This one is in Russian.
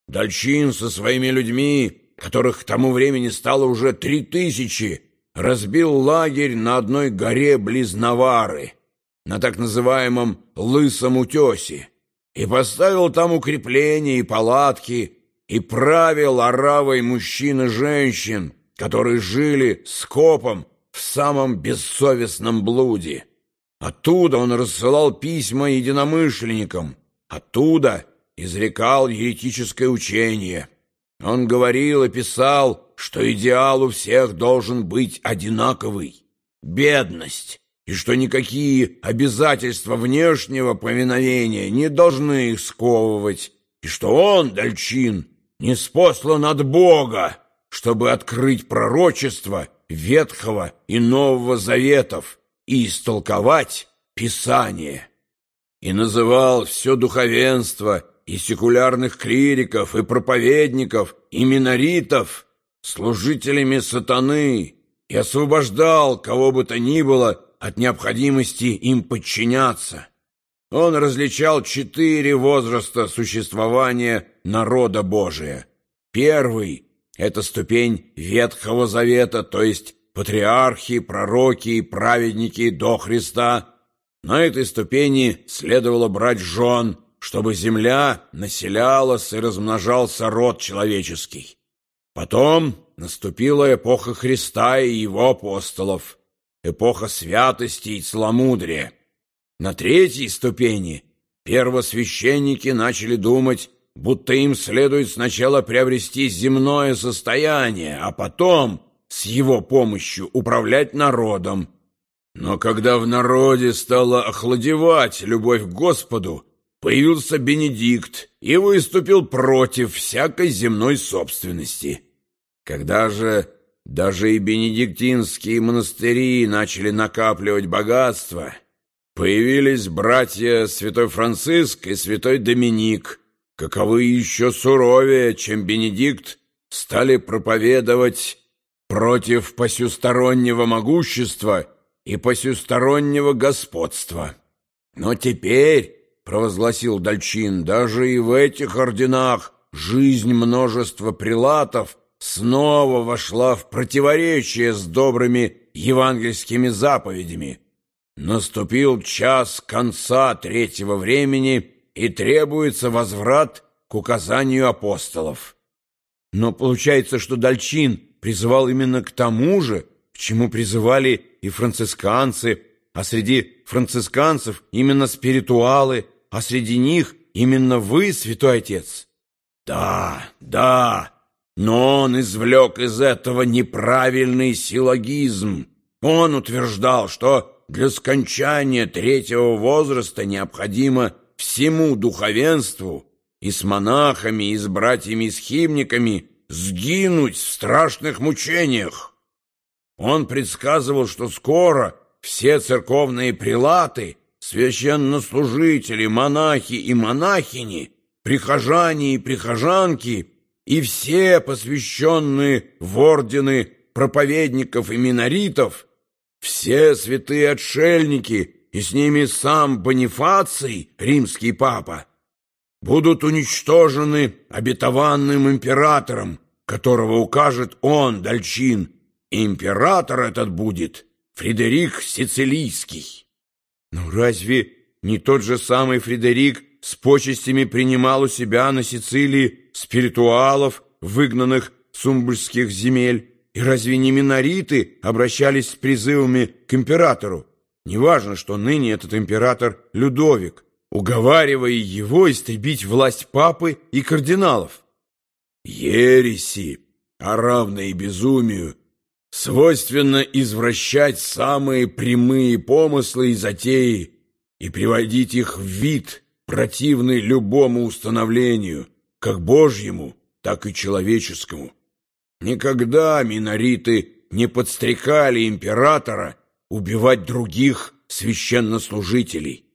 Дальчин со своими людьми, которых к тому времени стало уже 3000, разбил лагерь на одной горе близ Навары, на так называемом Лысом утесе, и поставил там укрепления и палатки, и правил оравой мужчин и женщин, которые жили скопом в самом бессовестном блуде. Оттуда он рассылал письма единомышленникам, оттуда изрекал еретическое учение. Он говорил и писал, что идеал у всех должен быть одинаковый — бедность, и что никакие обязательства внешнего повиновения не должны их сковывать, и что он, Дальчин, ниспослан от Бога, чтобы открыть пророчество Ветхого и Нового Заветов и истолковать Писание. И называл все духовенство и секулярных клириков, и проповедников, и миноритов служителями сатаны, и освобождал кого бы то ни было от необходимости им подчиняться. Он различал 4 возраста существования народа Божия. Первый — это ступень Ветхого Завета, то есть патриархи, пророки и праведники до Христа. На этой ступени следовало брать жен, чтобы земля населялась и размножался род человеческий. Потом наступила эпоха Христа и его апостолов, эпоха святости и целомудрия. На третьей ступени первосвященники начали думать, будто им следует сначала приобрести земное состояние, а потом с его помощью управлять народом. Но когда в народе стала охладевать любовь к Господу, появился Бенедикт и выступил против всякой земной собственности. Когда же даже и бенедиктинские монастыри начали накапливать богатство, появились братья святой Франциск и святой Доминик, каковые еще суровее, чем Бенедикт, стали проповедовать против посюстороннего могущества и посюстороннего господства. Но теперь, провозгласил Дальчин, даже и в этих орденах жизнь множества прелатов снова вошла в противоречие с добрыми евангельскими заповедями. Наступил час конца третьего времени, и требуется возврат к указанию апостолов. Но получается, что Дальчин призывал именно к тому же, к чему призывали и францисканцы, а среди францисканцев именно спиритуалы, а среди них именно вы, святой отец. Да, но он извлек из этого неправильный силлогизм. Он утверждал, что для скончания третьего возраста необходимо всему духовенству и с монахами, и с братьями-схимниками сгинуть в страшных мучениях. Он предсказывал, что скоро все церковные прелаты, священнослужители, монахи и монахини, прихожане и прихожанки и все посвященные в ордены проповедников и миноритов, все святые отшельники и с ними сам Бонифаций, римский папа, будут уничтожены обетованным императором, которого укажет он, Дальчин, и император этот будет Фредерик Сицилийский. Но разве не тот же самый Фредерик с почестями принимал у себя на Сицилии спиритуалов, выгнанных с умбрских земель? И разве не минориты обращались с призывами к императору? Неважно, что ныне этот император Людовик, уговаривая его истребить власть папы и кардиналов. Ереси, а равно и безумию, свойственно извращать самые прямые помыслы и затеи и приводить их в вид, противный любому установлению, как Божьему, так и человеческому. Никогда минориты не подстрекали императора убивать других священнослужителей.